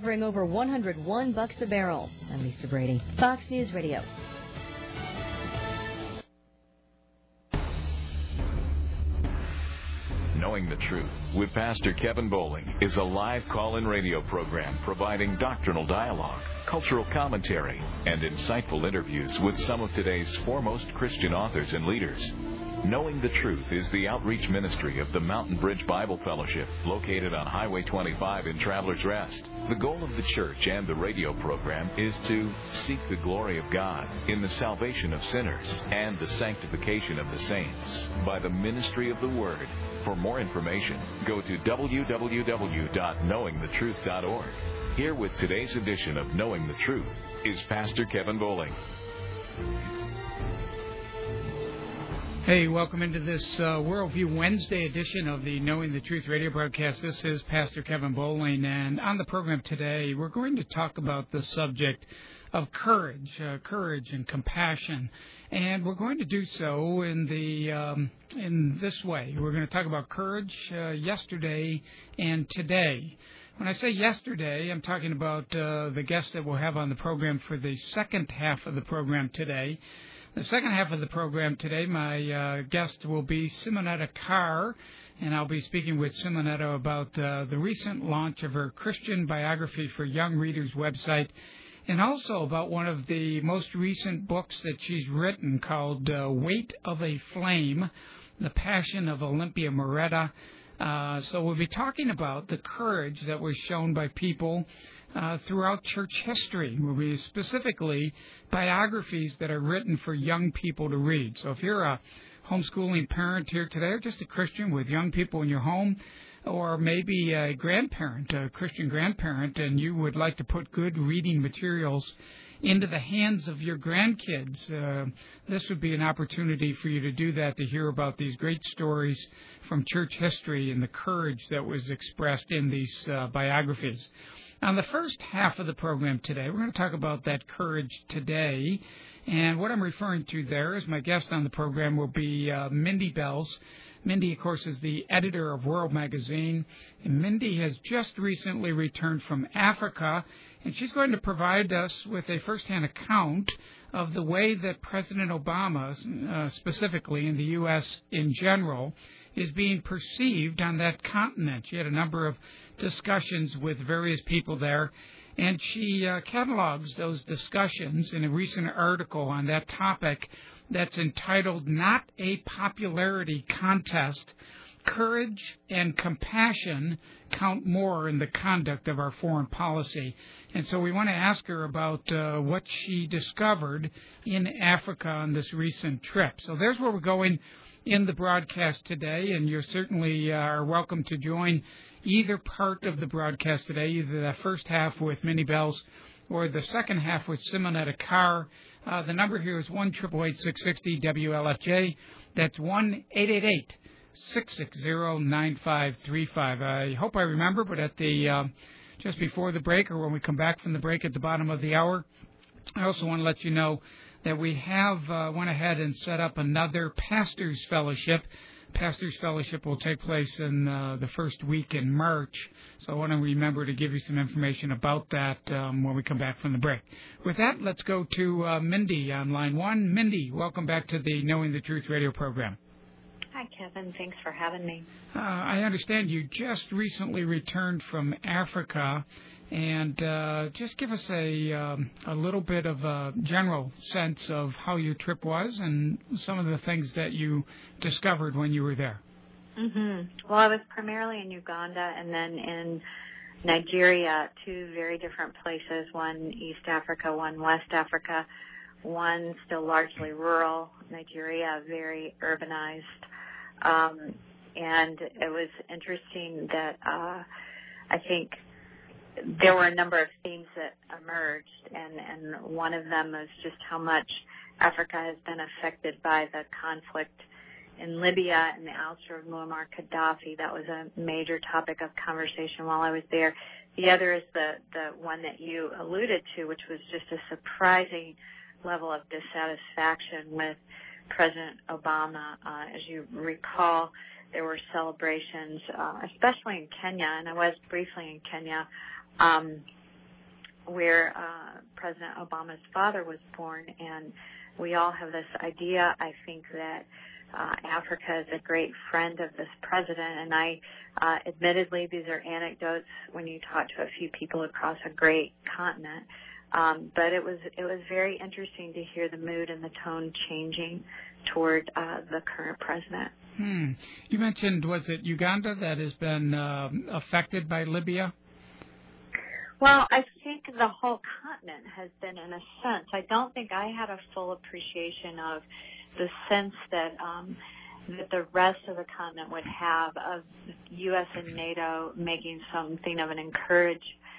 hovering over $101 a barrel. I'm Lisa Brady, Fox News Radio. Knowing the Truth with Pastor Kevin Bowling is a live call-in radio program providing doctrinal dialogue, cultural commentary, and insightful interviews with some of today's foremost Christian authors and leaders. Knowing the Truth is the outreach ministry of the Mountain Bridge Bible Fellowship, located on Highway 25 in Travelers Rest. The goal of the church and the radio program is to seek the glory of God in the salvation of sinners and the sanctification of the saints by the ministry of the Word. For more information, go to www.knowingthetruth.org. Here with today's edition of Knowing the Truth is Pastor Kevin Bowling. Hey, welcome into this Worldview Wednesday edition of the Knowing the Truth radio broadcast. This is Pastor Kevin Bowling, and on the program today, we're going to talk about the subject of courage and compassion, and we're going to do so in this way. We're going to talk about courage yesterday and today. When I say yesterday, I'm talking about the guest that we'll have on the program for the second half of the program today. The second half of the program today, my guest will be Simonetta Carr, and I'll be speaking with Simonetta about the recent launch of her Christian Biography for Young Readers website, and also about one of the most recent books that she's written called Weight of a Flame, The Passion of Olympia Moretta. So we'll be talking about the courage that was shown by people throughout church history. We'll be specifically biographies that are written for young people to read. So if you're a homeschooling parent here today, or just a Christian with young people in your home, or maybe a grandparent, a Christian grandparent, and you would like to put good reading materials into the hands of your grandkids, this would be an opportunity for you to do that, to hear about these great stories from church history and the courage that was expressed in these biographies. On the first half of the program today, we're going to talk about that courage today. And what I'm referring to there is my guest on the program will be Mindy Belz. Mindy, of course, is the editor of World Magazine. And Mindy has just recently returned from Africa, and she's going to provide us with a first-hand account of the way that President Obama, specifically in the U.S. in general, is being perceived on that continent. She had a number of discussions with various people there, and she catalogs those discussions in a recent article on that topic that's entitled Not a Popularity Contest, Courage and Compassion Count More in the Conduct of Our Foreign Policy. And so we want to ask her about what she discovered in Africa on this recent trip. So there's where we're going in the broadcast today, and you certainly are welcome to join either part of the broadcast today, either the first half with Mindy Belz or the second half with Simonetta Carr. The number here is 1-888-660-WLFJ. That's 1-888-660-9535. I hope I remember, but at the just before the break, or when we come back from the break at the bottom of the hour, I also want to let you know that we have went ahead and set up another Pastors Fellowship. Pastors Fellowship will take place in the first week in March, so I want to remember to give you some information about that when we come back from the break. With that, let's go to Mindy on line one. Mindy, welcome back to the Knowing the Truth radio program. Hi, Kevin. Thanks for having me. I understand you just recently returned from Africa, and just give us a little bit of a general sense of how your trip was and some of the things that you discovered when you were there. Well, I was primarily in Uganda and then in Nigeria, two very different places, one East Africa, one West Africa, one still largely rural, Nigeria very urbanized. And it was interesting that I think there were a number of themes that emerged, and one of them was just how much Africa has been affected by the conflict in Libya and the ouster of Muammar Gaddafi. That was a major topic of conversation while I was there. The other is the one that you alluded to, which was just a surprising level of dissatisfaction with President Obama. As you recall, there were celebrations, especially in Kenya, and I was briefly in Kenya, where President Obama's father was born, and we all have this idea, I think, that Africa is a great friend of this president, and I, admittedly, these are anecdotes when you talk to a few people across a great continent, but it was very interesting to hear the mood and the tone changing toward the current president. You mentioned, was it Uganda that has been affected by Libya? Well, I think the whole continent has been, in a sense. I don't think I had a full appreciation of the sense that that the rest of the continent would have of U.S. and NATO making something of an incursion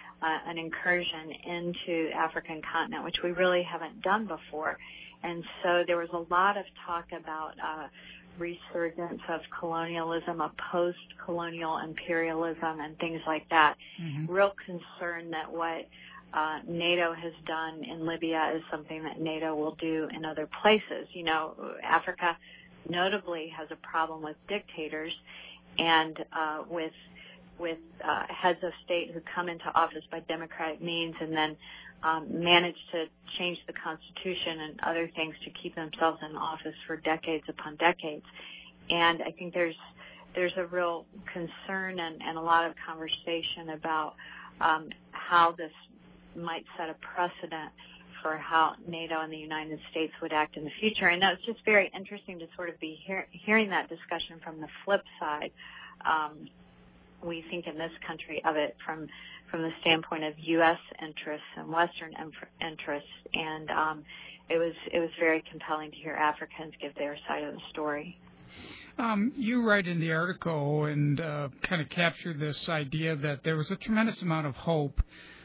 into African continent, which we really haven't done before. And so there was a lot of talk about resurgence of colonialism, of post-colonial imperialism, and things like that. Real concern that what NATO has done in Libya is something that NATO will do in other places. You know, Africa notably has a problem with dictators and with heads of state who come into office by democratic means and then manage to change the Constitution and other things to keep themselves in office for decades upon decades. And I think there's a real concern and a lot of conversation about how this might set a precedent for how NATO and the United States would act in the future. And it's just very interesting to sort of be hearing that discussion from the flip side. We think in this country of it from the standpoint of U.S. interests and Western interests, and it was very compelling to hear Africans give their side of the story. You write in the article and kind of capture this idea that there was a tremendous amount of hope.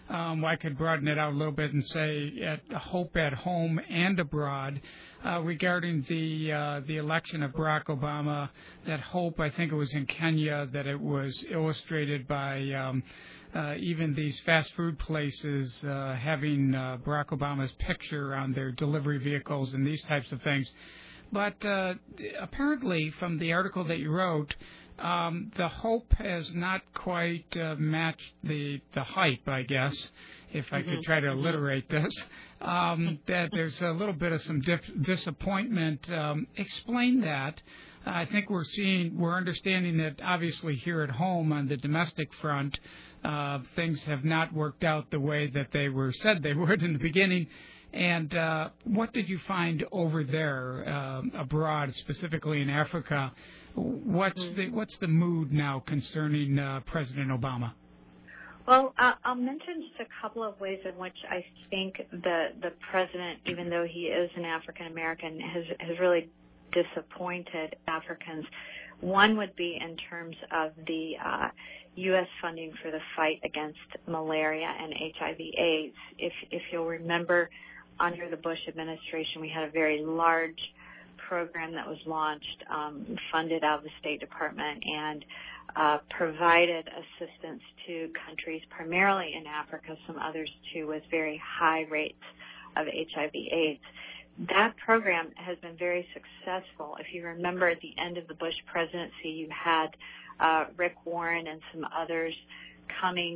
I could broaden it out a little bit and say hope at home and abroad regarding the election of Barack Obama. That hope, I think it was in Kenya, that it was illustrated by even these fast food places having Barack Obama's picture on their delivery vehicles and these types of things. But apparently, from the article that you wrote, the hope has not quite matched the hype, I guess, if I could try to alliterate this, that there's a little bit of some disappointment. Explain that. I think we're understanding that obviously here at home on the domestic front, things have not worked out the way that they were said they would in the beginning. And what did you find over there abroad, specifically in Africa? What's the mood now concerning President Obama? Well, I'll mention just a couple of ways in which I think the president, even though he is an African American, has really disappointed Africans. One would be in terms of the U.S. funding for the fight against malaria and HIV/AIDS. If you'll remember, under the Bush administration, we had a very large program that was launched, funded out of the State Department, and provided assistance to countries, primarily in Africa, some others too, with very high rates of HIV/AIDS. That program has been very successful. If you remember, at the end of the Bush presidency, you had Rick Warren and some others coming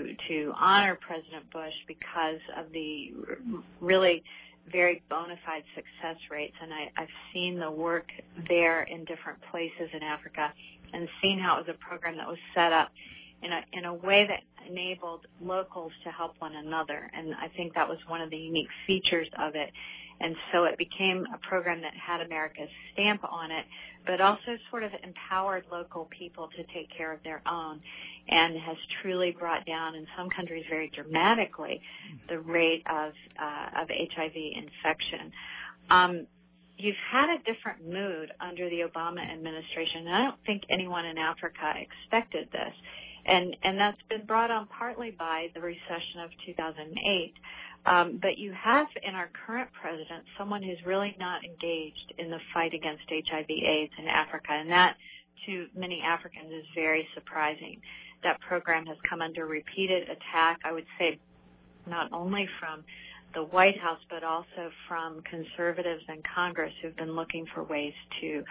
to honor President Bush because of the really very bona fide success rates. And I've seen the work there in different places in Africa and seen how it was a program that was set up in a way that enabled locals to help one another. And I think that was one of the unique features of it. And so it became a program that had America's stamp on it, but also sort of empowered local people to take care of their own, and has truly brought down, in some countries very dramatically, the rate of HIV infection. You've had a different mood under the Obama administration, and I don't think anyone in Africa expected this. And that's been brought on partly by the recession of 2008. But you have in our current president someone who's really not engaged in the fight against HIV/AIDS in Africa, and that to many Africans is very surprising. That program has come under repeated attack, I would say, not only from the White House, but also from conservatives in Congress who've been looking for ways to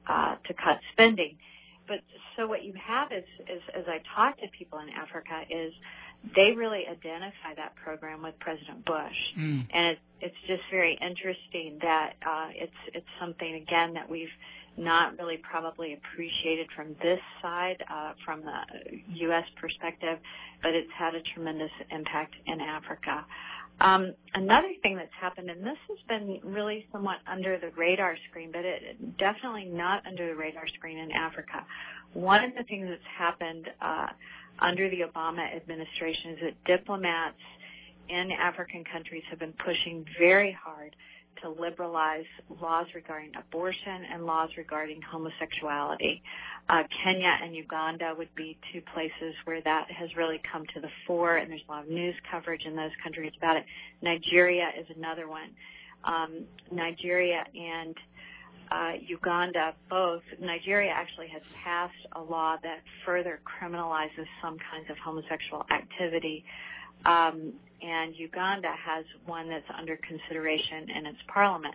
cut spending. But so what you have is, as I talk to people in Africa, is they really identify that program with President Bush. And it's just very interesting that it's something, again, that we've not really probably appreciated from this side, from the U.S. perspective, but it's had a tremendous impact in Africa. Another thing that's happened, and this has been really somewhat under the radar screen, but it definitely not under the radar screen in Africa. One of the things that's happened under the Obama administration is that diplomats in African countries have been pushing very hard to liberalize laws regarding abortion and laws regarding homosexuality. Kenya and Uganda would be two places where that has really come to the fore, and there's a lot of news coverage in those countries about it. Nigeria is another one. Nigeria and Uganda, both. Nigeria actually has passed a law that further criminalizes some kinds of homosexual activity. And Uganda has one that's under consideration in its parliament.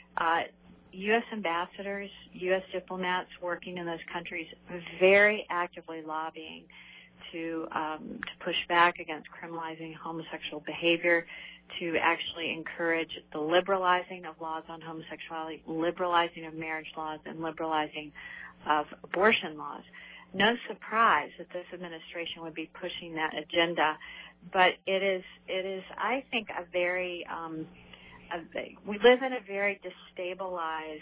U.S. ambassadors, U.S. diplomats working in those countries very actively lobbying to push back against criminalizing homosexual behavior, to actually encourage the liberalizing of laws on homosexuality, liberalizing of marriage laws, and liberalizing of abortion laws. No surprise that this administration would be pushing that agenda, but it is, I think, a very we live in a very destabilized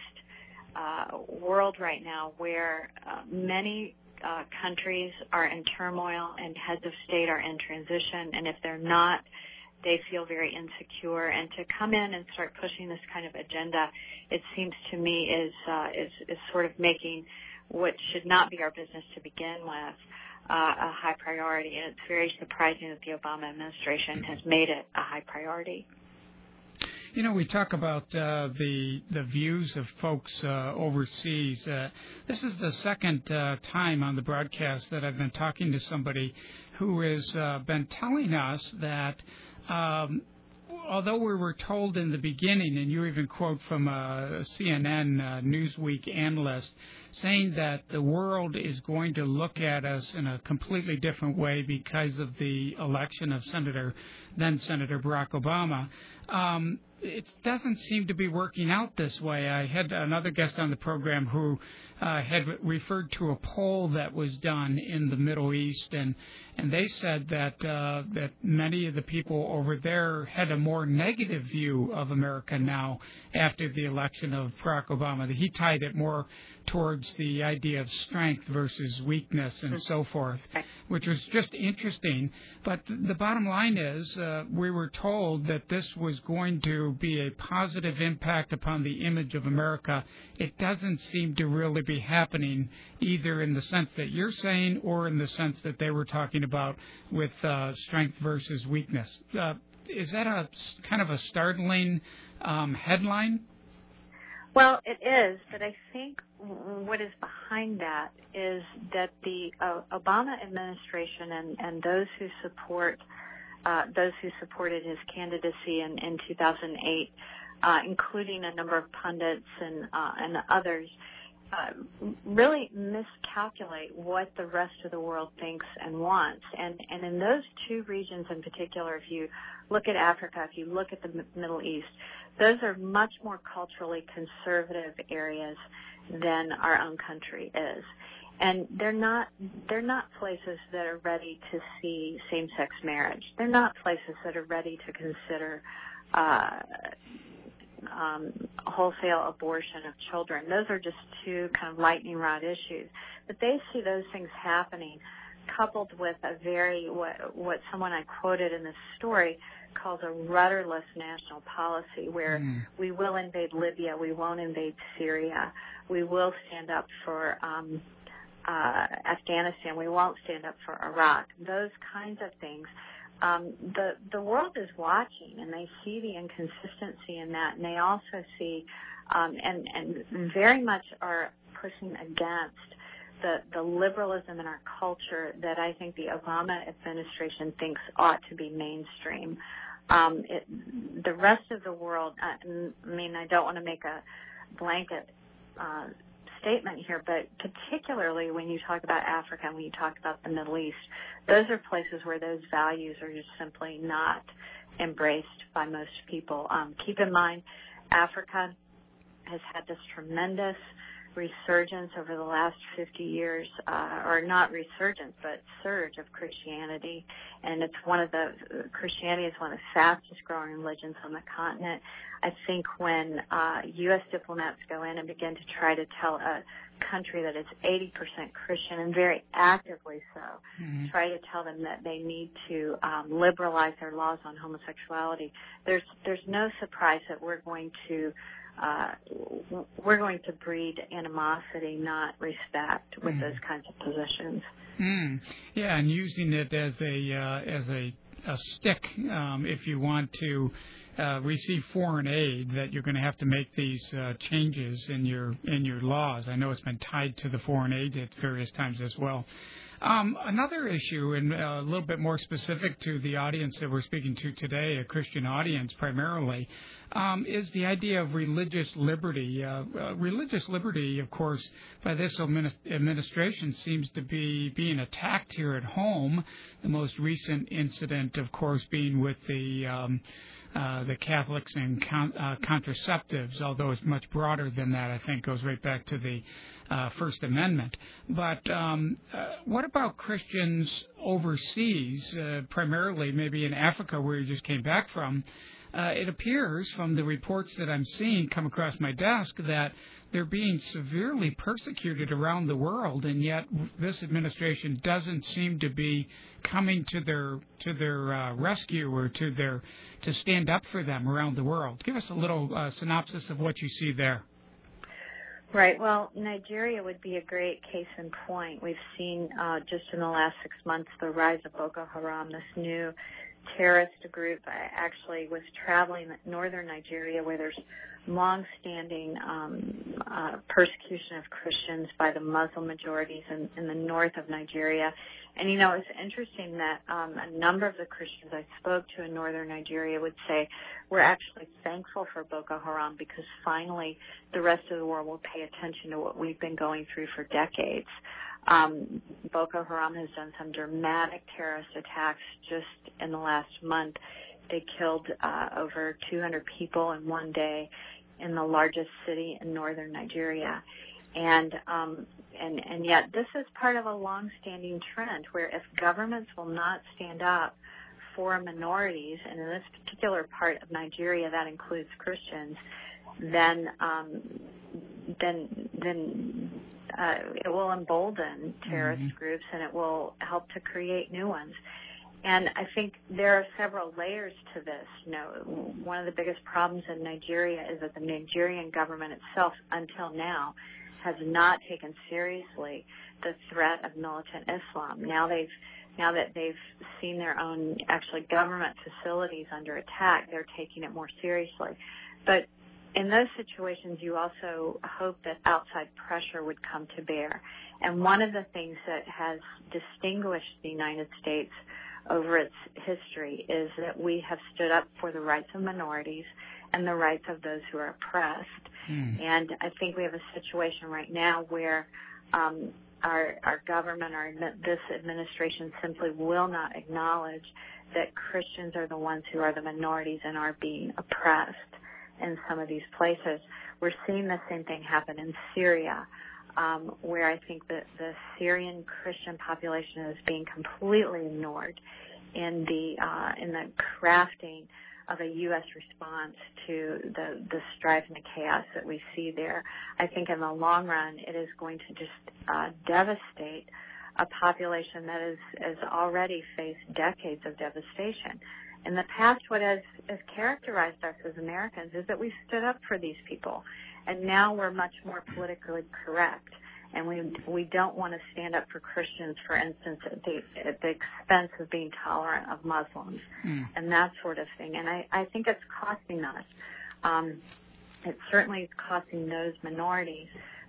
world right now, where many countries are in turmoil and heads of state are in transition, and if they're not, they feel very insecure. And to come in and start pushing this kind of agenda, it seems to me is sort of making what should not be our business to begin with a high priority, and it's very surprising that the Obama administration has made it a high priority. You know, we talk about the views of folks overseas. This is the second time on the broadcast that I've been talking to somebody who has been telling us that although we were told in the beginning, and you even quote from a CNN Newsweek analyst, saying that the world is going to look at us in a completely different way because of the election of then Senator Barack Obama. It doesn't seem to be working out this way. I had another guest on the program who had referred to a poll that was done in the Middle East, and they said that many of the people over there had a more negative view of America now after the election of Barack Obama. He tied it more towards the idea of strength versus weakness and so forth, which was just interesting. But the bottom line is we were told that this was going to be a positive impact upon the image of America. It doesn't seem to really be happening, either in the sense that you're saying or in the sense that they were talking about with strength versus weakness. Is that a kind of a startling headline? Well, it is, but I think what is behind that is that the Obama administration and those who supported his candidacy in 2008, including a number of pundits and others, really miscalculate what the rest of the world thinks and wants. And in those two regions in particular, if you look at Africa, if you look at the Middle East, those are much more culturally conservative areas than our own country is. And they're not places that are ready to see same-sex marriage. They're not places that are ready to consider wholesale abortion of children. Those are just two kind of lightning rod issues. But they see those things happening, coupled with a very, what someone I quoted in this story calls a rudderless national policy, where we will invade Libya, we won't invade Syria, we will stand up for Afghanistan, we won't stand up for Iraq. Those kinds of things. The world is watching, and they see the inconsistency in that, and they also see and very much are pushing against the liberalism in our culture that I think the Obama administration thinks ought to be mainstream. The rest of the world, I mean, I don't want to make a blanket statement here, but particularly when you talk about Africa and when you talk about the Middle East, those are places where those values are just simply not embraced by most people. Keep in mind, Africa has had this tremendous resurgence over the last 50 years, or not resurgence, but surge of Christianity. And Christianity is one of the fastest growing religions on the continent. I think when U.S. diplomats go in and begin to try to tell a country that is 80% Christian, and very actively so, try to tell them that they need to liberalize their laws on homosexuality, there's no surprise that we're going to breed animosity, not respect, with those kinds of positions. Yeah, and using it as a stick, if you want to receive foreign aid, that you're going to have to make these changes in your laws. I know it's been tied to the foreign aid at various times as well. Another issue, and a little bit more specific to the audience that we're speaking to today, a Christian audience primarily, is the idea of religious liberty. Religious liberty, of course, by this administration seems to be being attacked here at home. The most recent incident, of course, being with the Catholics and contraceptives, although it's much broader than that. I think goes right back to the First Amendment. But what about Christians overseas, primarily maybe in Africa where you just came back from? It appears from the reports that I'm seeing come across my desk that they're being severely persecuted around the world, and yet this administration doesn't seem to be coming to their rescue or to stand up for them around the world. Give us a little synopsis of what you see there. Right. Well, Nigeria would be a great case in point. We've seen just in the last 6 months the rise of Boko Haram, this new terrorist group. I actually was traveling in northern Nigeria where there's long-standing persecution of Christians by the Muslim majorities in the north of Nigeria. And, it's interesting that a number of the Christians I spoke to in northern Nigeria would say we're actually thankful for Boko Haram because finally the rest of the world will pay attention to what we've been going through for decades. Boko Haram has done some dramatic terrorist attacks just in the last month. They killed over 200 people in one day in the largest city in northern Nigeria. And yet this is part of a long-standing trend where if governments will not stand up for minorities, and in this particular part of Nigeria that includes Christians, then it will embolden terrorist groups and it will help to create new ones. And I think there are several layers to this. One of the biggest problems in Nigeria is that the Nigerian government itself, until now, has not taken seriously the threat of militant Islam. Now that they've seen their own actually government facilities under attack, they're taking it more seriously. But in those situations, you also hope that outside pressure would come to bear. And one of the things that has distinguished the United States over its history is that we have stood up for the rights of minorities and the rights of those who are oppressed. And I think we have a situation right now where our government, this administration simply will not acknowledge that Christians are the ones who are the minorities and are being oppressed in some of these places. We're seeing the same thing happen in Syria, where I think that the Syrian Christian population is being completely ignored in the crafting of a U.S. response to the strife and the chaos that we see there. I think in the long run, it is going to just devastate a population that has already faced decades of devastation. In the past, what has characterized us as Americans is that we stood up for these people, and now we're much more politically correct, and we don't want to stand up for Christians, for instance, at the expense of being tolerant of Muslims and that sort of thing. And I think it's costing us. It certainly is costing those minorities,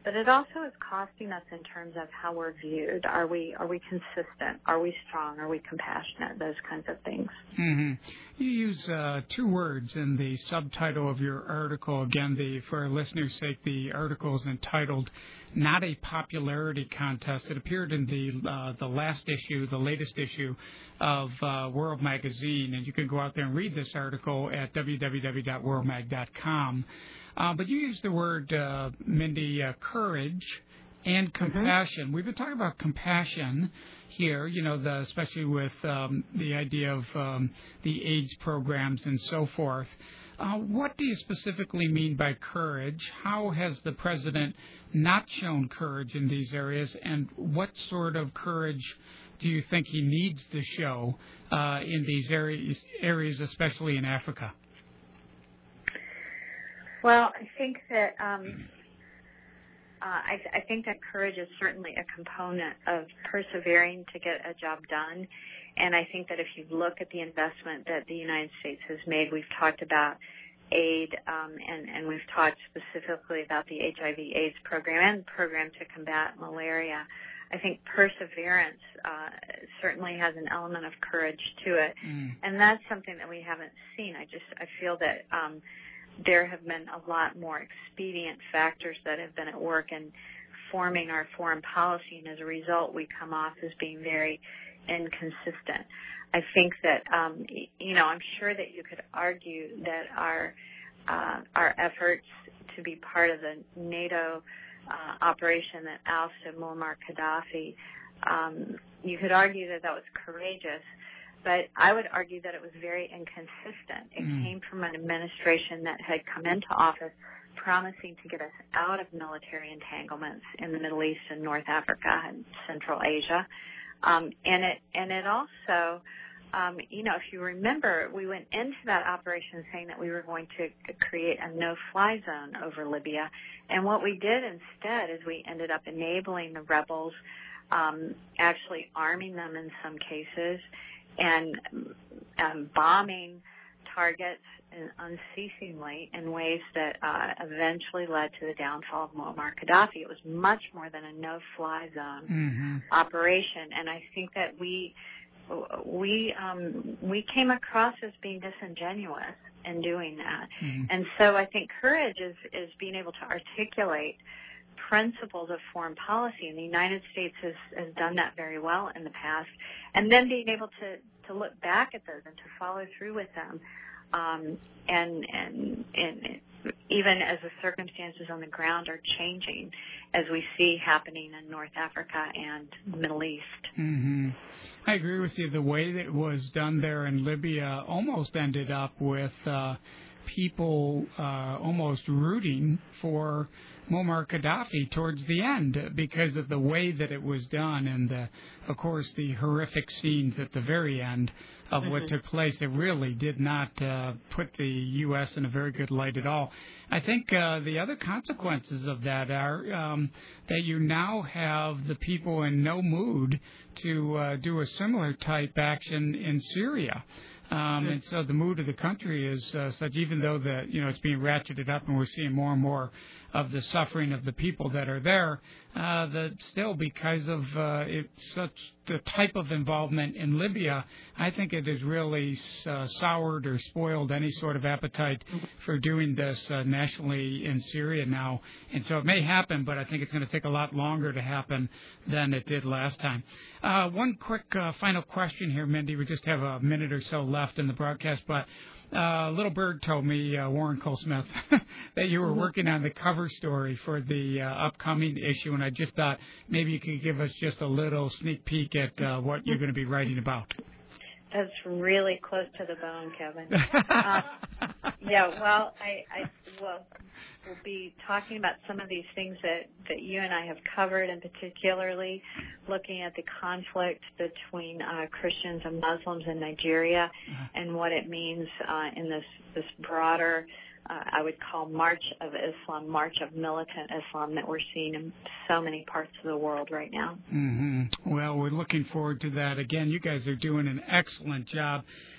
but it also is costing us in terms of how we're viewed. Are we consistent? Are we strong? Are we compassionate? Those kinds of things. Mm-hmm. You use two words in the subtitle of your article. Again, for our listeners' sake, the article is entitled "Not a Popularity Contest." It appeared in the latest issue of World Magazine, and you can go out there and read this article at www.worldmag.com. But you use the word, Mindy, courage and compassion. Mm-hmm. We've been talking about compassion here, especially with the idea of the AIDS programs and so forth. What do you specifically mean by courage? How has the president not shown courage in these areas, and what sort of courage do you think he needs to show in these areas, especially in Africa? Well, I think that I think that courage is certainly a component of persevering to get a job done. And I think that if you look at the investment that the United States has made, we've talked about aid, and we've talked specifically about the HIV/AIDS program and the program to combat malaria. I think perseverance certainly has an element of courage to it, and that's something that we haven't seen. I feel that there have been a lot more expedient factors that have been at work in forming our foreign policy, and as a result, we come off as being very inconsistent. I think that, I'm sure that you could argue that our efforts to be part of the NATO operation that ousted Muammar Gaddafi, you could argue that was courageous, but I would argue that it was very inconsistent. It came from an administration that had come into office promising to get us out of military entanglements in the Middle East and North Africa and Central Asia. And it also, if you remember, we went into that operation saying that we were going to create a no-fly zone over Libya. And what we did instead is we ended up enabling the rebels, actually arming them in some cases, and bombing targets unceasingly in ways that eventually led to the downfall of Muammar Gaddafi. It was much more than a no-fly zone operation, and I think that we came across as being disingenuous in doing that. And so I think courage is being able to articulate principles of foreign policy, and the United States has done that very well in the past, and then being able to look back at those and to follow through with them, and even as the circumstances on the ground are changing, as we see happening in North Africa and the Middle East. I agree with you. The way that it was done there in Libya almost ended up with people almost rooting for Muammar Gaddafi towards the end because of the way that it was done, and of course the horrific scenes at the very end of what took place. It really did not put the U.S. in a very good light at all. I think the other consequences of that are that you now have the people in no mood to do a similar type action in Syria. And so the mood of the country is such, even though it's being ratcheted up and we're seeing more and more of the suffering of the people that are there, that still because of such the type of involvement in Libya, I think it has really soured or spoiled any sort of appetite for doing this nationally in Syria now. And so it may happen, but I think it's going to take a lot longer to happen than it did last time. One quick final question here, Mindy. We just have a minute or so left in the broadcast, but Little Bird told me, Warren Cole-Smith, that you were working on the cover story for the upcoming issue, and I just thought maybe you could give us just a little sneak peek at what you're going to be writing about. That's really close to the bone, Kevin. We'll be talking about some of these things that you and I have covered, and particularly looking at the conflict between Christians and Muslims in Nigeria and what it means in this broader, I would call March of Islam, March of militant Islam that we're seeing in so many parts of the world right now. Well, we're looking forward to that. Again, you guys are doing an excellent job.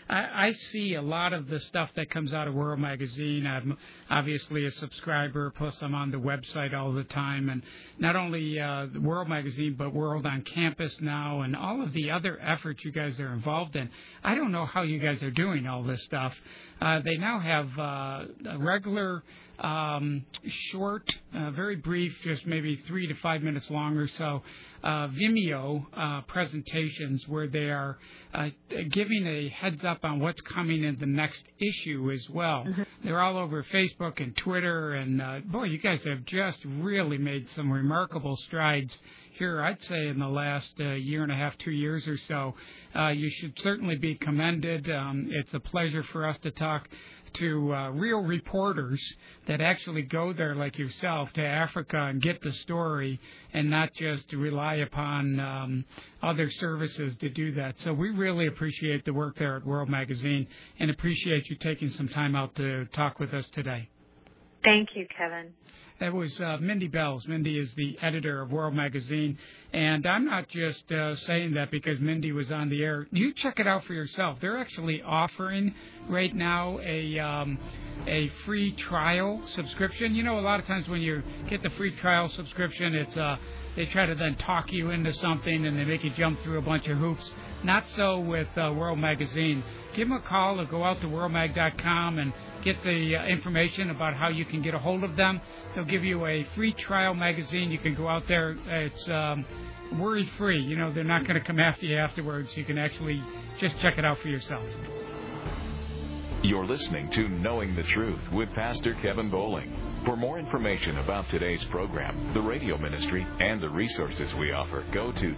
I see a lot of the stuff that comes out of World Magazine. I'm obviously a subscriber, plus I'm on the website all the time. And not only the World Magazine, but World on Campus now and all of the other efforts you guys are involved in. I don't know how you guys are doing all this stuff. They now have a regular short, very brief, just maybe 3 to 5 minutes long or so, Vimeo presentations where they are giving a heads up on what's coming in the next issue as well. Mm-hmm. They're all over Facebook and Twitter, and boy, you guys have just really made some remarkable strides here, I'd say, in the last year and a half, 2 years or so. You should certainly be commended. It's a pleasure for us to talk to real reporters that actually go there like yourself to Africa and get the story and not just to rely upon other services to do that. So we really appreciate the work there at World Magazine and appreciate you taking some time out to talk with us today. Thank you, Kevin. That was Mindy Belz. Mindy is the editor of World Magazine, and I'm not just saying that because Mindy was on the air. You check it out for yourself. They're actually offering right now a free trial subscription. You know, a lot of times when you get the free trial subscription, it's they try to then talk you into something and they make you jump through a bunch of hoops. Not so with World Magazine. Give them a call or go out to worldmag.com and get the information about how you can get a hold of them. They'll give you a free trial magazine. You can go out there. It's worry-free. You know, they're not going to come after you afterwards. You can actually just check it out for yourself. You're listening to Knowing the Truth with Pastor Kevin Bowling. For more information about today's program, the radio ministry, and the resources we offer, go to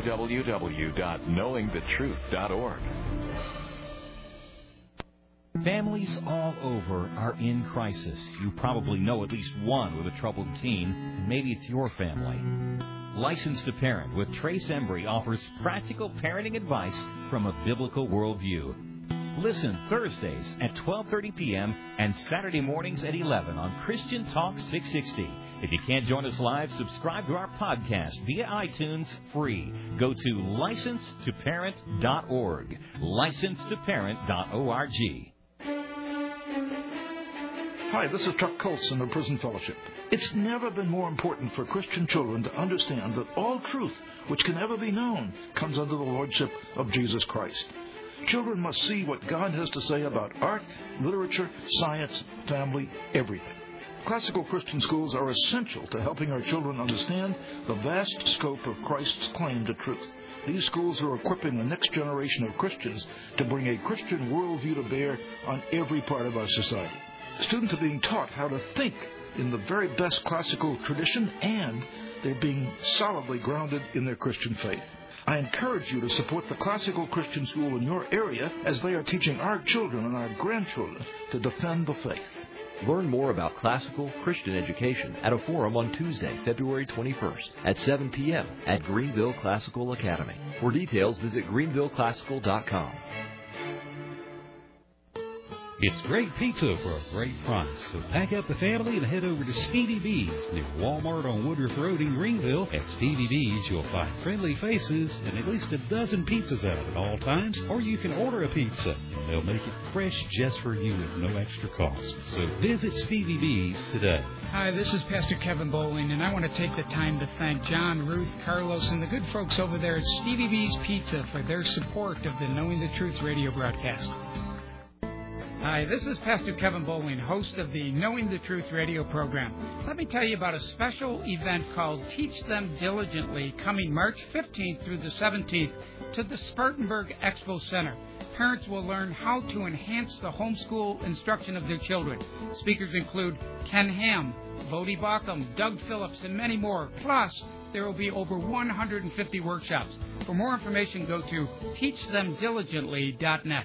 www.knowingthetruth.org. Families all over are in crisis. You probably know at least one with a troubled teen, and maybe it's your family. Licensed to Parent with Trace Embry offers practical parenting advice from a biblical worldview. Listen Thursdays at 12:30 p.m. and Saturday mornings at 11 on Christian Talk 660. If you can't join us live, subscribe to our podcast via iTunes free. Go to licensedtoparent.org, licensedtoparent.org. Hi, this is Chuck Colson of Prison Fellowship. It's never been more important for Christian children to understand that all truth which can ever be known comes under the lordship of Jesus Christ. Children must see what God has to say about art, literature, science, family, everything. Classical Christian schools are essential to helping our children understand the vast scope of Christ's claim to truth. These schools are equipping the next generation of Christians to bring a Christian worldview to bear on every part of our society. Students are being taught how to think in the very best classical tradition, and they're being solidly grounded in their Christian faith. I encourage you to support the classical Christian school in your area as they are teaching our children and our grandchildren to defend the faith. Learn more about classical Christian education at a forum on Tuesday, February 21st at 7 p.m. at Greenville Classical Academy. For details, visit greenvilleclassical.com. It's great pizza for a great price. So pack up the family and head over to Stevie B's near Walmart on Woodruff Road in Greenville. At Stevie B's, you'll find friendly faces and at least a dozen pizzas out at all times. Or you can order a pizza, and they'll make it fresh just for you at no extra cost. So visit Stevie B's today. Hi, this is Pastor Kevin Bowling, and I want to take the time to thank John, Ruth, Carlos, and the good folks over there at Stevie B's Pizza for their support of the Knowing the Truth radio broadcast. Hi, this is Pastor Kevin Bowling, host of the Knowing the Truth radio program. Let me tell you about a special event called Teach Them Diligently, coming March 15th through the 17th to the Spartanburg Expo Center. Parents will learn how to enhance the homeschool instruction of their children. Speakers include Ken Ham, Bodie Bauckham, Doug Phillips, and many more. Plus, there will be over 150 workshops. For more information, go to teachthemdiligently.net.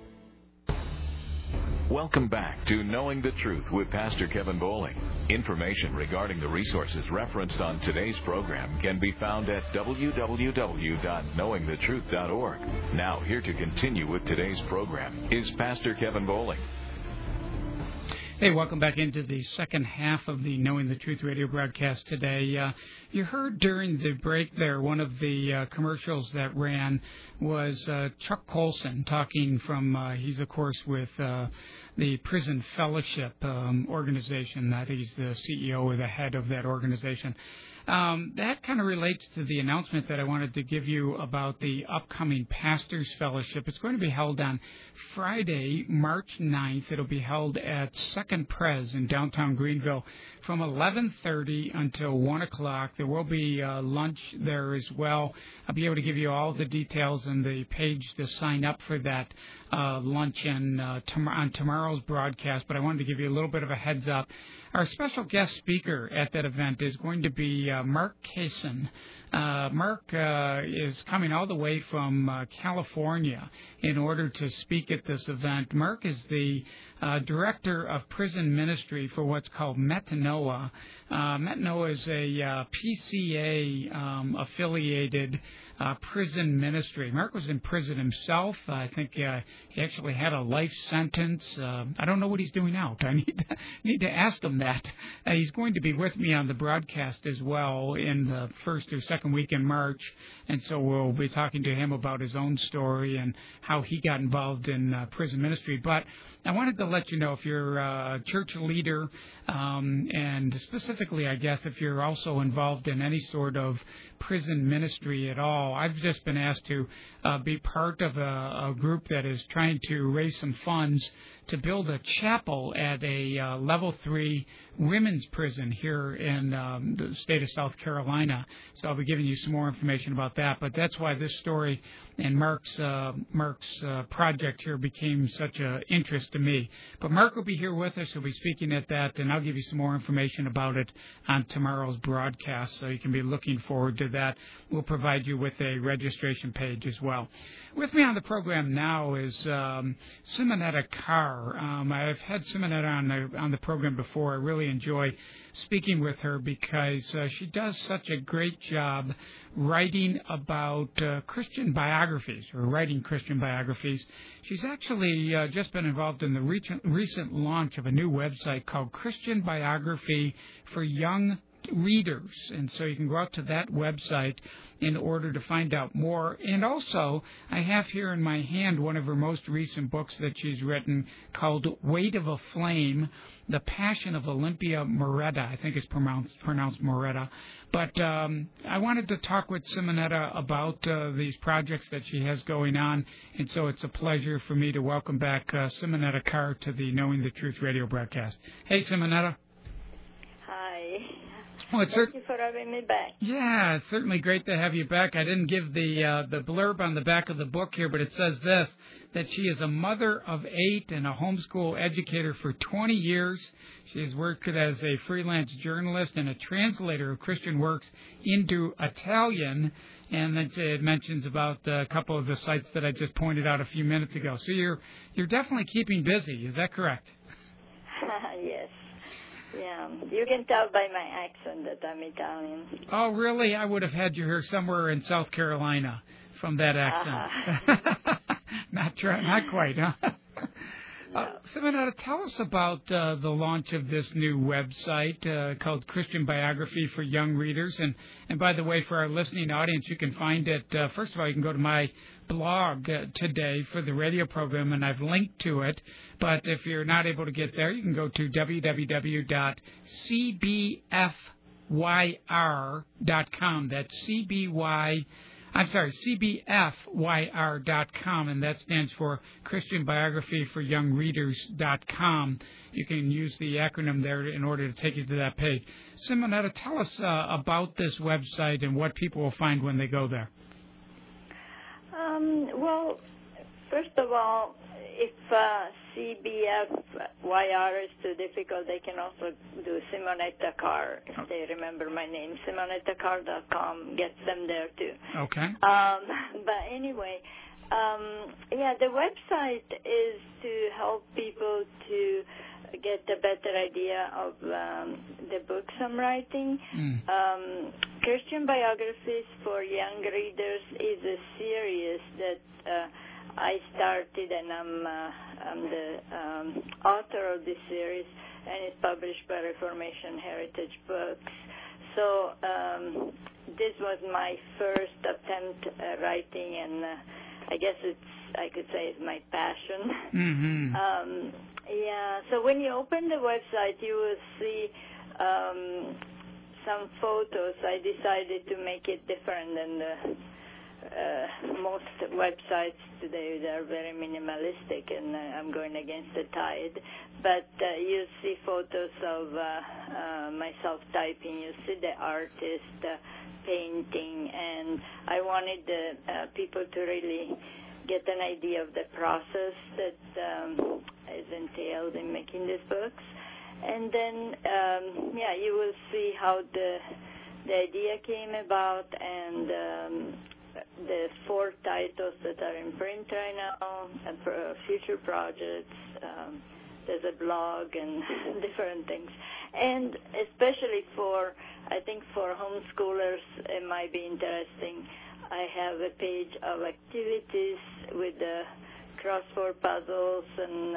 Welcome back to Knowing the Truth with Pastor Kevin Bowling. Information regarding the resources referenced on today's program can be found at www.knowingthetruth.org. Now, here to continue with today's program is Pastor Kevin Bowling. Hey, welcome back into the second half of the Knowing the Truth radio broadcast today. You heard during the break there, one of the commercials that ran was Chuck Colson talking from, he's of course with the Prison Fellowship organization, that he's the CEO or the head of that organization. That kind of relates to the announcement that I wanted to give you about the upcoming Pastors Fellowship. It's going to be held on Friday, March 9th. It'll be held at Second Pres in downtown Greenville from 11:30 until 1 o'clock. There will be lunch there as well. I'll be able to give you all the details and the page to sign up for that luncheon on tomorrow's broadcast, but I wanted to give you a little bit of a heads up. Our special guest speaker at that event is going to be Mark Kaysen. Mark is coming all the way from California in order to speak at this event. Mark is the director of prison ministry for what's called Metanoia. Metanoia is a PCA-affiliated prison ministry. Mark was in prison himself. I think he actually had a life sentence. I don't know what he's doing out. I need to ask him that. He's going to be with me on the broadcast as well in the first or second week in March, and so we'll be talking to him about his own story and how he got involved in prison ministry. But I wanted to let you know, if you're a church leader, and specifically, I guess, if you're also involved in any sort of prison ministry at all, I've just been asked to be part of a group that is trying to raise some funds to build a chapel at a level 3 women's prison here in the state of South Carolina. So I'll be giving you some more information about that. But that's why this story and Mark's project here became such an interest to me. But Mark will be here with us. He'll be speaking at that, and I'll give you some more information about it on tomorrow's broadcast, so you can be looking forward to that. We'll provide you with a registration page as well. With me on the program now is Simonetta Carr. I've had Simonetta on the program before. I really enjoy speaking with her because she does such a great job writing about Christian biographies, or writing Christian biographies. She's actually just been involved in the recent launch of a new website called Christian Biography for Young Readers, and so you can go out to that website in order to find out more. And also, I have here in my hand one of her most recent books that she's written called Weight of a Flame, The Passion of Olympia Moretta. I think it's pronounced Moretta. But I wanted to talk with Simonetta about these projects that she has going on, and so it's a pleasure for me to welcome back Simonetta Carr to the Knowing the Truth radio broadcast. Hey, Simonetta. Hi. Well, Thank you for having me back. Yeah, it's certainly great to have you back. I didn't give the blurb on the back of the book here, but it says this, that she is a mother of 8 and a homeschool educator for 20 years. She has worked as a freelance journalist and a translator of Christian works into Italian, and then it mentions about a couple of the sites that I just pointed out a few minutes ago. So you're definitely keeping busy. Is that correct? Yes. Yeah, you can tell by my accent that I'm Italian. Oh, really? I would have had you here somewhere in South Carolina from that accent. Not quite, huh? No. Simonetta, tell us about the launch of this new website called Christian Biography for Young Readers. And by the way, for our listening audience, you can find it, first of all, you can go to my blog today for the radio program, and I've linked to it. But if you're not able to get there, you can go to www.cbfyr.com. That's CBFYR.com, and that stands for Christian Biography for Young Readers.com. You can use the acronym there in order to take you to that page. Simonetta, tell us about this website and what people will find when they go there. Well, first of all, if CBFYR is too difficult, they can also do Simonetta Carr, if they remember my name. SimonettaCarr.com gets them there, too. Okay. But anyway, the website is to help people to get a better idea of the books I'm writing. Christian Biographies for Young Readers is a series that I started, and I'm the author of this series, and it's published by Reformation Heritage Books. So this was my first attempt at writing, and I guess I could say it's my passion. Mm-hmm. Yeah, so when you open the website, you will see some photos. I decided to make it different than most websites today. They're very minimalistic, and I'm going against the tide. But you see photos of myself typing. You see the artist painting, and I wanted the people to really get an idea of the process that is entailed in making these books. And then, you will see how the idea came about, and the 4 titles that are in print right now, and for future projects. There's a blog and different things. And especially I think for homeschoolers, it might be interesting. I have a page of activities with the crossword puzzles and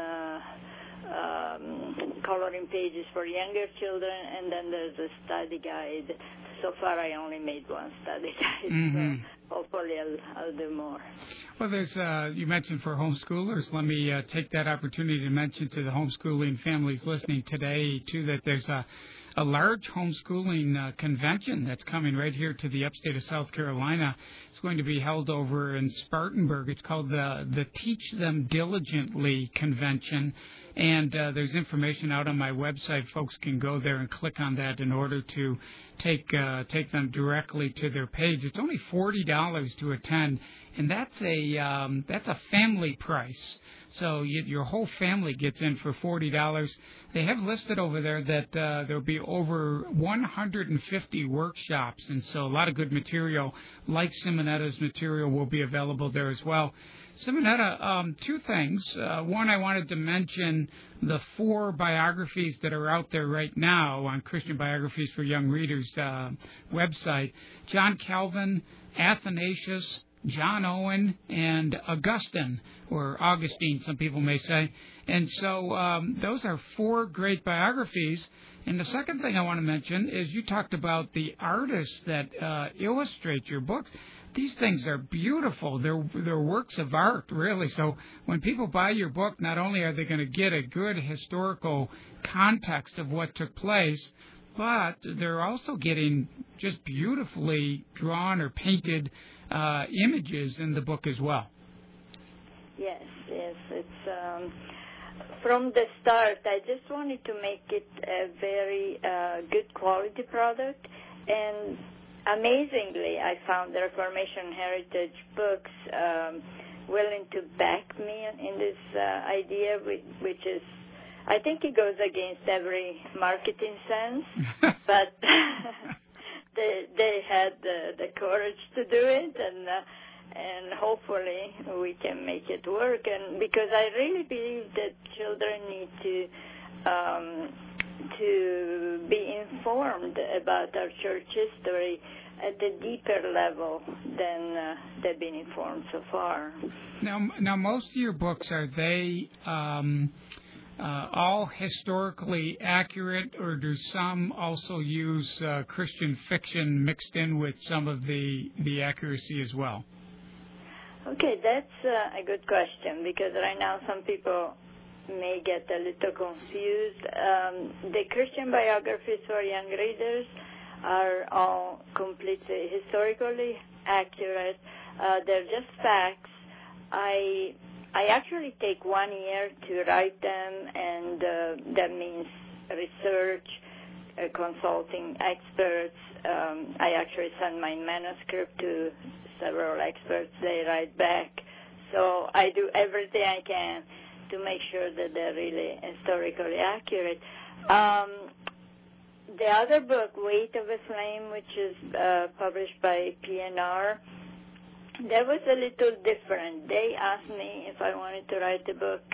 coloring pages for younger children, and then there's a study guide. So far, I only made one study guide, so hopefully I'll do more. Well, there's you mentioned for homeschoolers. Let me take that opportunity to mention to the homeschooling families listening today, too, that there's a large homeschooling convention that's coming right here to the upstate of South Carolina. It's going to be held over in Spartanburg. It's called the Teach Them Diligently Convention. And there's information out on my website. Folks can go there and click on that in order to take them directly to their page. It's only $40 to attend, and that's a family price. So your whole family gets in for $40. They have listed over there that there'll be over 150 workshops, and so a lot of good material, like Simonetta's material, will be available there as well. Simonetta, 2 things. One, I wanted to mention the 4 biographies that are out there right now on Christian Biographies for Young Readers website. John Calvin, Athanasius, John Owen, and Augustine, or Augustine, some people may say. And so those are 4 great biographies. And the second thing I want to mention is you talked about the artists that illustrate your books. These things are beautiful. They're works of art, really. So when people buy your book, not only are they going to get a good historical context of what took place, but they're also getting just beautifully drawn or painted images in the book as well. Yes. It's from the start, I just wanted to make it a very good quality product, and amazingly, I found the Reformation Heritage Books willing to back me in this idea, which is, I think it goes against every marketing sense, but they had the courage to do it, and hopefully we can make it work. And because I really believe that children need to be informed about our church history at a deeper level than they've been informed so far. Now, most of your books, are they all historically accurate, or do some also use Christian fiction mixed in with some of the accuracy as well? Okay, that's a good question, because right now some people may get a little confused. The Christian biographies for young readers are all completely historically accurate. They're just facts. I actually take 1 year to write them, and that means research, consulting experts. I actually send my manuscript to several experts. They write back. So I do everything I can to make sure that they're really historically accurate. The other book, Weight of a Flame, which is published by P&R, that was a little different. They asked me if I wanted to write a book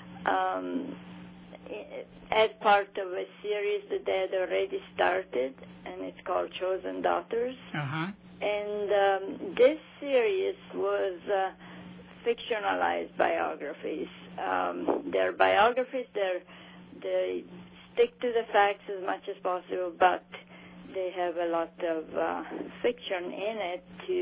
as part of a series that they had already started, and it's called Chosen Daughters. Uh-huh. And this series was fictionalized biographies. They're biographies. They stick to the facts as much as possible, but they have a lot of fiction in it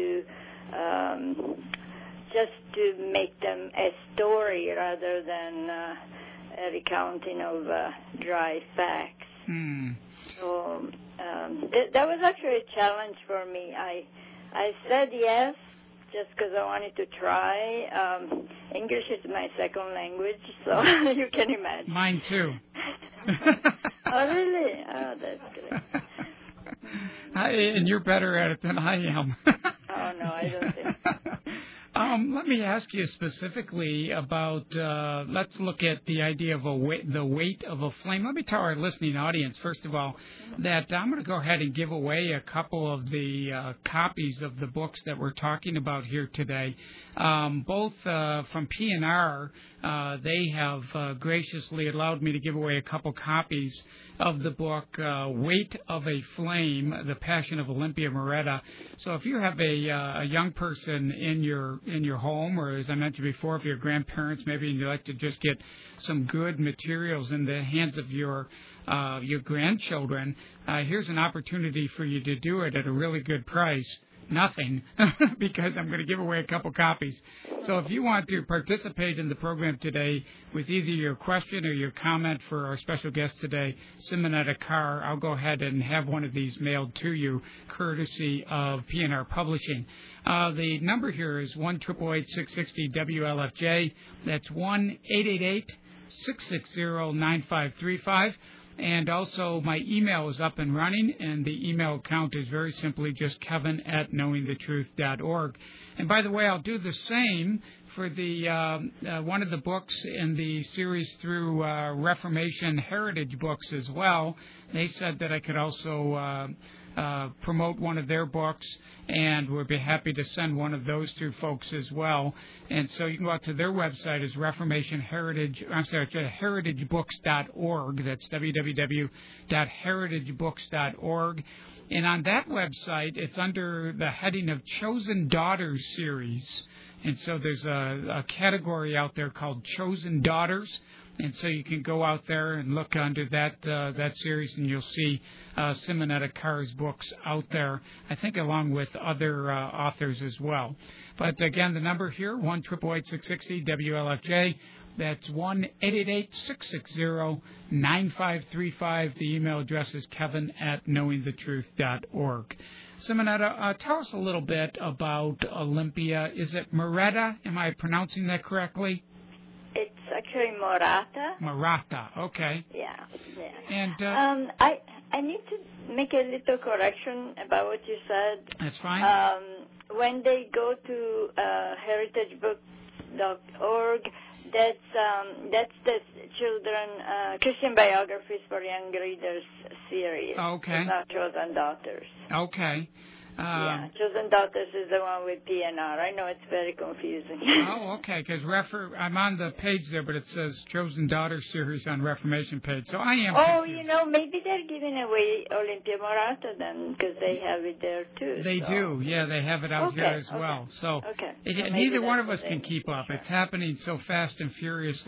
just to make them a story rather than a recounting of dry facts. So that was actually a challenge for me. I said yes just because I wanted to try. English is my second language, so you can imagine. Mine too. Oh, really? Oh, that's great. And you're better at it than I am. Oh, no, I don't think so. Let me ask you specifically about, let's look at the idea of the weight of a flame. Let me tell our listening audience, first of all, that I'm going to go ahead and give away a couple of the copies of the books that we're talking about here today. Both from P&R, they have graciously allowed me to give away a couple copies of the book Weight of a Flame, The Passion of Olympia Moretta. So if you have a young person in your home, or as I mentioned before, if you're grandparents, maybe you'd like to just get some good materials in the hands of your grandchildren, here's an opportunity for you to do it at a really good price. Nothing, because I'm going to give away a couple copies. So if you want to participate in the program today with either your question or your comment for our special guest today, Simonetta Carr, I'll go ahead and have one of these mailed to you, courtesy of P&R Publishing. The number here is 1-888-660-WLFJ. That's 1-888-660-9535. And also, my email is up and running, and the email account is very simply just kevin@knowingthetruth.org. And by the way, I'll do the same for the one of the books in the series through Reformation Heritage Books as well. They said that I could also promote one of their books, and we'd be happy to send one of those to folks as well. And so you can go out to their website, is heritagebooks.org. That's www.heritagebooks.org. And on that website, it's under the heading of Chosen Daughters Series. And so there's a category out there called Chosen Daughters. And so you can go out there and look under that series, and you'll see Simonetta Carr's books out there, I think along with other authors as well. But again, the number here, 1-888-660-WLFJ. That's 1-888-660-9535. The email address is kevin@knowingthetruth.org. Simonetta, tell us a little bit about Olympia. Is it Moretta? Am I pronouncing that correctly? It's actually Morata. Morata, okay. Yeah. And I need to make a little correction about what you said. That's fine. When they go to heritagebooks.org, that's the children Christian biographies for young readers series. Okay. It's not Chosen Daughters. Okay. Yeah, Chosen Daughters is the one with P&R. I know it's very confusing. Oh, okay, because I'm on the page there, but it says Chosen Daughters series on Reformation page, so I am confused. Maybe they're giving away Olympia Morata then, because they have it there too. They do, yeah, they have it out here as well. So neither one of us can keep up. It's happening so fast and furiously.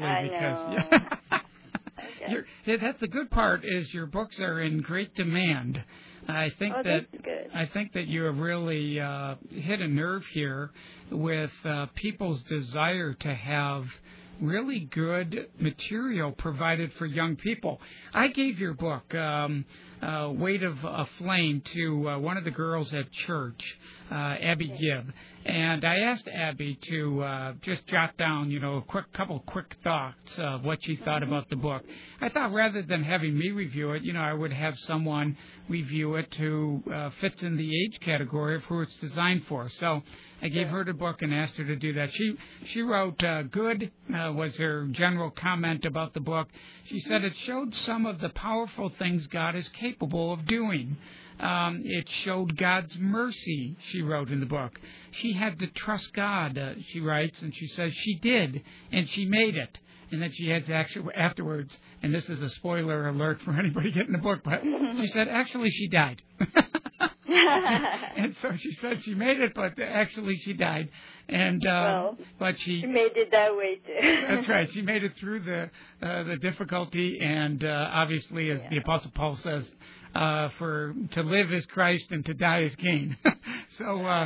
That's the good part, is your books are in great demand. I think that you have really hit a nerve here with people's desire to have really good material provided for young people. I gave your book, Weight of a Flame, to one of the girls at church, Abby Gibb. And I asked Abby to just jot down, a couple quick thoughts of what she thought about the book. I thought rather than having me review it, I would have someone review it who fits in the age category of who it's designed for. So I gave her the book and asked her to do that. She wrote, good was her general comment about the book. She said it showed some of the powerful things God is capable of doing. It showed God's mercy, she wrote in the book. She had to trust God, she writes, and she says she did, and she made it. And then she had to actually, afterwards, and this is a spoiler alert for anybody getting the book, but she said, actually, she died. And so she said she made it, but actually she died. And but she made it that way too. That's right. She made it through the difficulty, and obviously, as the Apostle Paul says, to live is Christ and to die is gain. She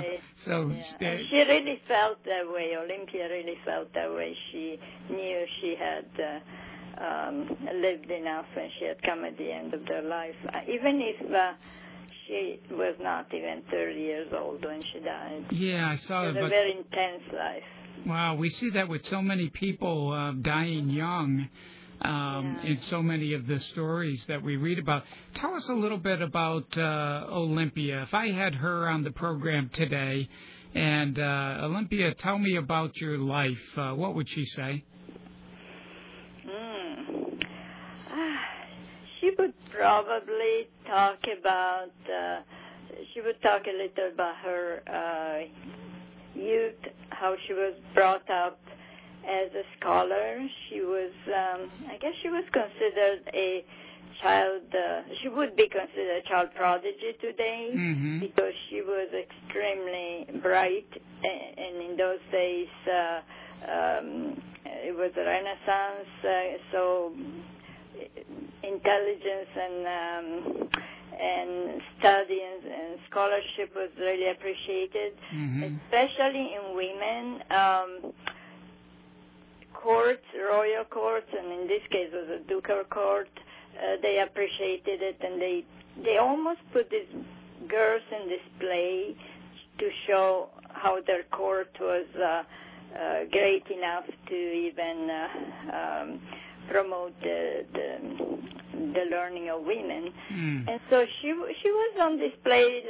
really felt that way. Olympia really felt that way. She knew she had lived enough, and she had come at the end of their life, even if she was not even 30 years old when she died. Yeah, I saw it. It was a very intense life. Wow, we see that with so many people dying young in so many of the stories that we read about. Tell us a little bit about Olympia. If I had her on the program today, and Olympia, tell me about your life, what would she say? She would probably talk about, she would talk a little about her youth, how she was brought up as a scholar. She was, I guess she was considered a child, she would be considered a child prodigy today because she was extremely bright, and in those days it was a Renaissance, so intelligence and study and scholarship was really appreciated, especially in women. Courts, royal courts, and in this case was a ducal court, they appreciated it, and they almost put these girls in display to show how their court was great enough to even promote the learning of women, and so she was on display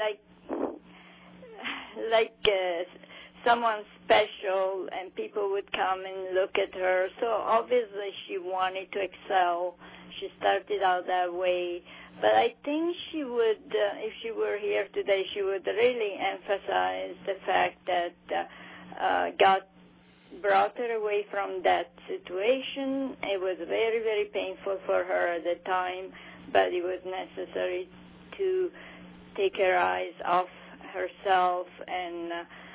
like someone special, and people would come and look at her. So obviously she wanted to excel. She started out that way, but I think she would, if she were here today, she would really emphasize the fact that God brought her away from that situation. It was very, very painful for her at the time, but it was necessary to take her eyes off herself and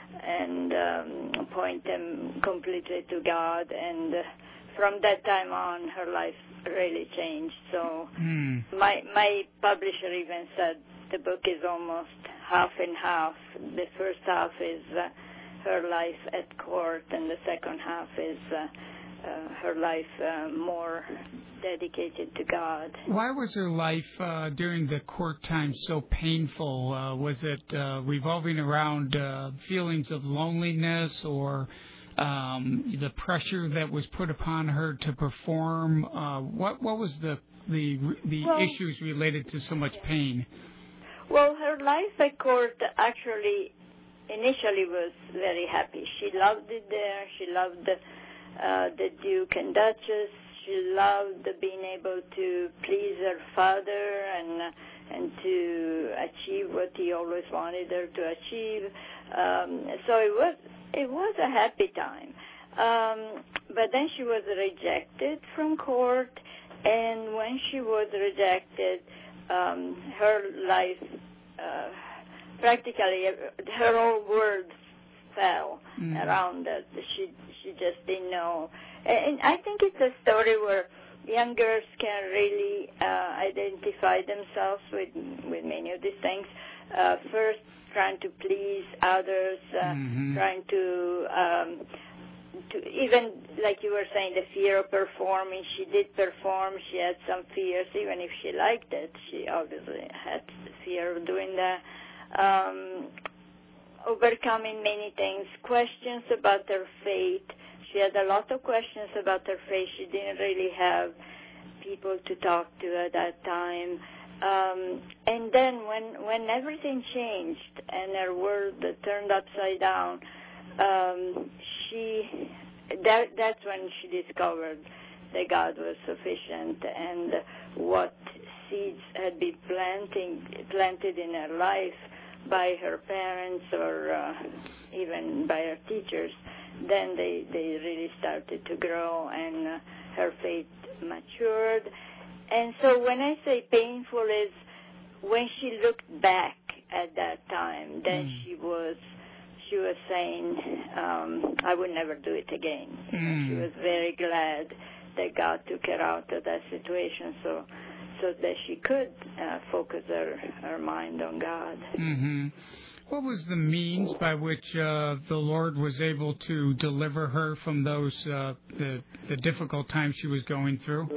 point them completely to God. And from that time on, her life really changed. So my publisher even said the book is almost half and half. The first half is her life at court, and the second half is her life more dedicated to God. Why was her life during the court time so painful? Was it revolving around feelings of loneliness, or the pressure that was put upon her to perform? What was the issues related to so much pain? Well, her life at court actually initially was very happy. She loved it there. She loved the Duke and Duchess. She loved being able to please her father and to achieve what he always wanted her to achieve. So it was a happy time. But then she was rejected from court, and when she was rejected, her life practically her whole world fell around her. She just didn't know. And I think it's a story where young girls can really identify themselves with many of these things. First, trying to please others, trying to even, like you were saying, the fear of performing. She did perform. She had some fears, even if she liked it. She obviously had fear of doing that. Overcoming many things, questions about her faith. She had a lot of questions about her faith. She didn't really have people to talk to at that time. And then when everything changed and her world turned upside down, that's when she discovered that God was sufficient, and what seeds had been planted in her life by her parents or even by her teachers, then they really started to grow, and her faith matured. And so when I say painful is when she looked back at that time. Then she was saying, I would never do it again. She was very glad that God took her out of that situation so that she could focus her mind on God. Mm-hmm. What was the means by which the Lord was able to deliver her from those the difficult times she was going through?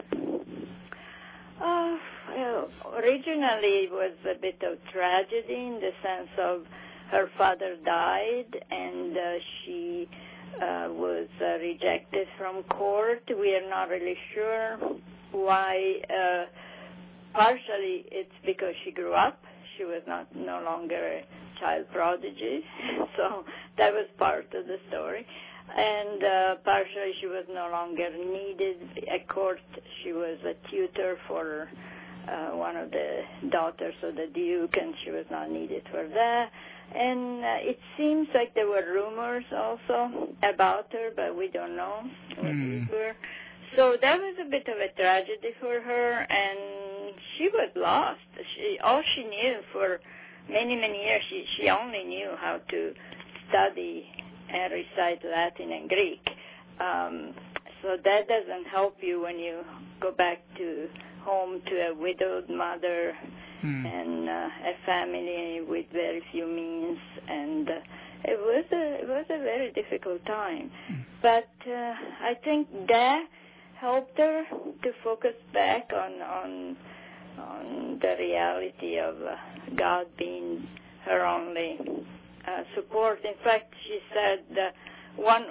Well, originally it was a bit of tragedy in the sense of her father died and she was rejected from court. We are not really sure why. Partially it's because she grew up. She was no longer a child prodigy, so that was part of the story. And partially she was no longer needed at court. She was a tutor for one of the daughters of the Duke, and she was not needed for that. And it seems like there were rumors also about her, but we don't know what these were. So that was a bit of a tragedy for her, and she was lost. All she knew for many, many years, she only knew how to study and recite Latin and Greek. So that doesn't help you when you go back to home to a widowed mother and a family with very few means, and it was a very difficult time. But I think that helped her to focus back on the reality of God being her only support. In fact, she said one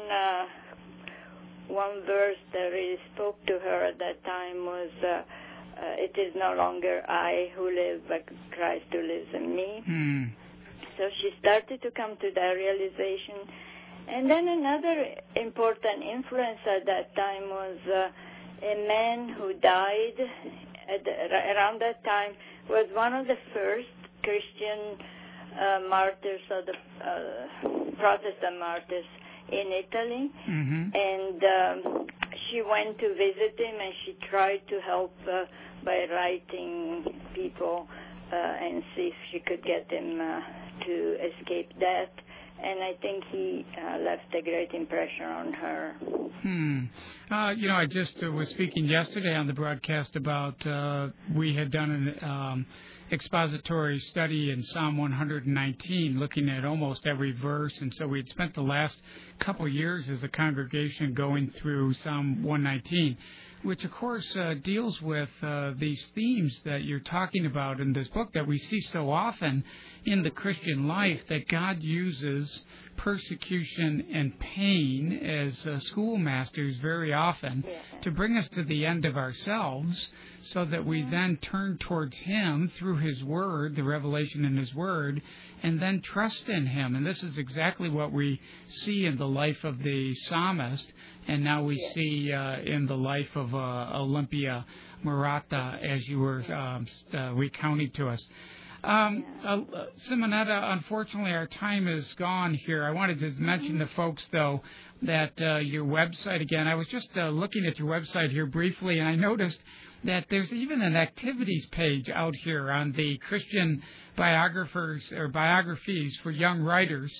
verse that really spoke to her at that time was, it is no longer I who live, but Christ who lives in me. So she started to come to that realization. And then another important influence at that time was a man who died around that time, was one of the first Christian martyrs, or the Protestant martyrs in Italy. And she went to visit him, and she tried to help by writing people and see if she could get him to escape death. And I think he left a great impression on her. I just was speaking yesterday on the broadcast about we had done an expository study in Psalm 119, looking at almost every verse. And so we had spent the last couple years as a congregation going through Psalm 119, which, of course, deals with these themes that you're talking about in this book that we see so often in the Christian life, that God uses persecution and pain as schoolmasters very often to bring us to the end of ourselves, so that we then turn towards Him through His Word, the revelation in His Word, and then trust in Him. And this is exactly what we see in the life of the psalmist, and now we see in the life of Olympia Murata, as you were recounting to us. Simonetta, unfortunately our time is gone here. I wanted to mention to folks, though, that your website, again, I was just looking at your website here briefly, and I noticed that there's even an activities page out here on the Christian biographies for young readers,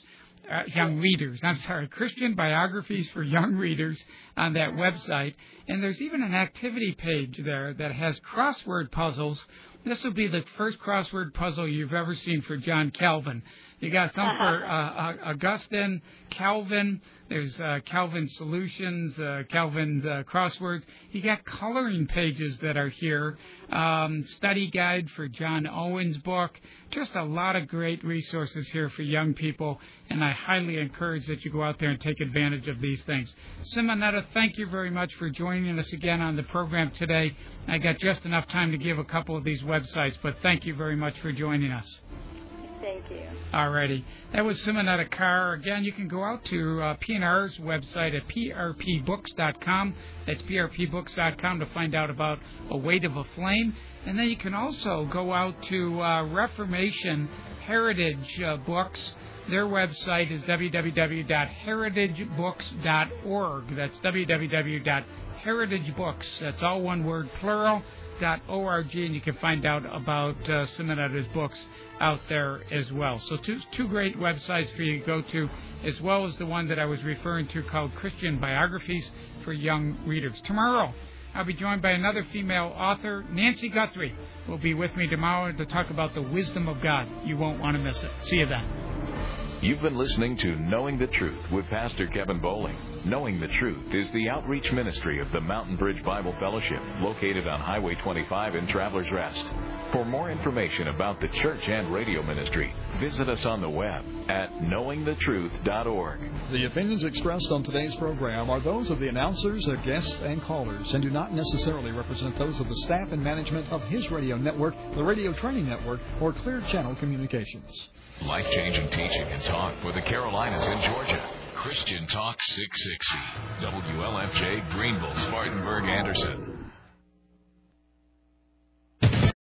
Christian biographies for young readers on that website. And there's even an activity page there that has crossword puzzles. This will be the first crossword puzzle you've ever seen for John Calvin. You got some for Augustine, Calvin. There's Calvin Solutions, Calvin Crosswords. You got coloring pages that are here. Study guide for John Owen's book. Just a lot of great resources here for young people, and I highly encourage that you go out there and take advantage of these things. Simonetta, thank you very much for joining us again on the program today. I got just enough time to give a couple of these websites, but thank you very much for joining us. Thank you. All righty. That was Simonetta Carr. Again, you can go out to PNR's website at prpbooks.com. That's prpbooks.com to find out about A Weight of a Flame. And then you can also go out to Reformation Heritage Books. Their website is www.heritagebooks.org. That's www.heritagebooks. That's all one word, plural. knowingthetruth.org, and you can find out about Simonette's books out there as well. So two great websites for you to go to, as well as the one that I was referring to called Christian Biographies for Young Readers. Tomorrow, I'll be joined by another female author, Nancy Guthrie, will be with me tomorrow to talk about the wisdom of God. You won't want to miss it. See you then. You've been listening to Knowing the Truth with Pastor Kevin Bowling. Knowing the Truth is the outreach ministry of the Mountain Bridge Bible Fellowship, located on Highway 25 in Travelers Rest. For more information about the church and radio ministry, visit us on the web at knowingthetruth.org. The opinions expressed on today's program are those of the announcers, their guests, and callers, and do not necessarily represent those of the staff and management of his radio network, the Radio Training Network, or Clear Channel Communications. Life-changing teaching and talk for the Carolinas and Georgia. Christian Talk 660. WLFJ, Greenville, Spartanburg, Anderson.